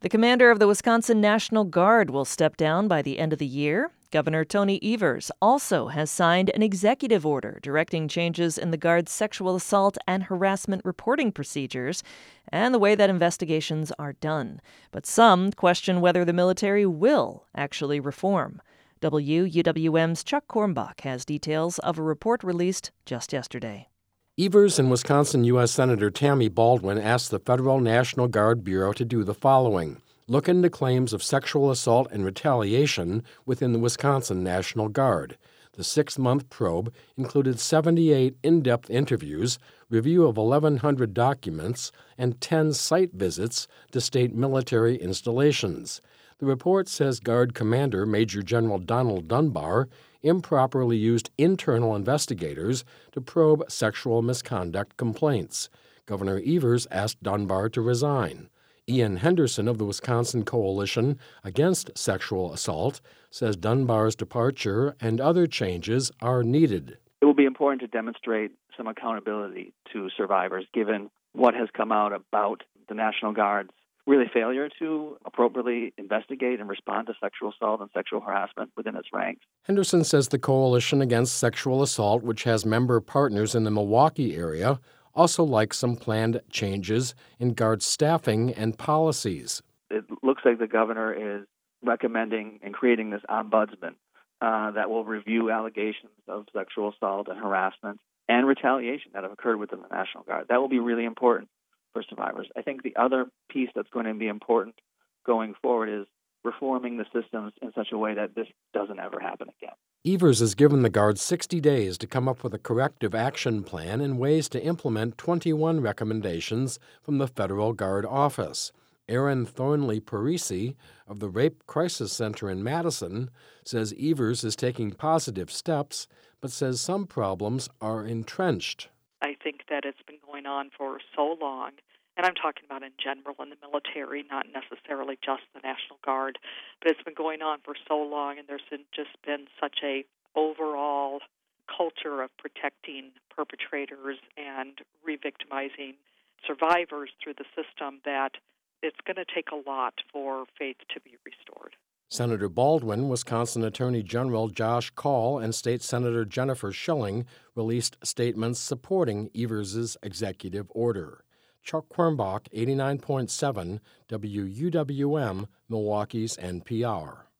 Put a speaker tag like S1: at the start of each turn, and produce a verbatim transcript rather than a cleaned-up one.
S1: The commander of the Wisconsin National Guard will step down by the end of the year. Governor Tony Evers also has signed an executive order directing changes in the Guard's sexual assault and harassment reporting procedures and the way that investigations are done. But some question whether the military will actually reform. W U W M's Chuck Kornbach has details of a report released just yesterday.
S2: Evers and Wisconsin U S Senator Tammy Baldwin asked the Federal National Guard Bureau to do the following: look into claims of sexual assault and retaliation within the Wisconsin National Guard. The six-month probe included seventy-eight in-depth interviews, review of eleven hundred documents, and ten site visits to state military installations. The report says Guard Commander Major General Donald Dunbar improperly used internal investigators to probe sexual misconduct complaints. Governor Evers asked Dunbar to resign. Ian Henderson of the Wisconsin Coalition Against Sexual Assault says Dunbar's departure and other changes are needed.
S3: It will be important to demonstrate some accountability to survivors, given what has come out about the National Guard's really failure to appropriately investigate and respond to sexual assault and sexual harassment within its ranks.
S2: Henderson says the Coalition Against Sexual Assault, which has member partners in the Milwaukee area, also likes some planned changes in Guard staffing and policies.
S3: It looks like the governor is recommending and creating this ombudsman uh, that will review allegations of sexual assault and harassment and retaliation that have occurred within the National Guard. That will be really important for survivors. I think the other piece that's going to be important going forward is reforming the systems in such a way that this doesn't ever happen again.
S2: Evers has given the Guard sixty days to come up with a corrective action plan and ways to implement twenty-one recommendations from the Federal Guard Office. Erin Thornley Parisi of the Rape Crisis Center in Madison says Evers is taking positive steps, but says some problems are entrenched.
S4: I think that it's been going on for so long, and I'm talking about in general in the military, not necessarily just the National Guard, but it's been going on for so long, and there's been just been such a overall culture of protecting perpetrators and re-victimizing survivors through the system that it's going to take a lot for faith to be restored.
S2: Senator Baldwin, Wisconsin Attorney General Josh Kaul, and State Senator Jennifer Schilling released statements supporting Evers' executive order. Chuck Kornbach, eighty-nine point seven W U W M, Milwaukee's N P R.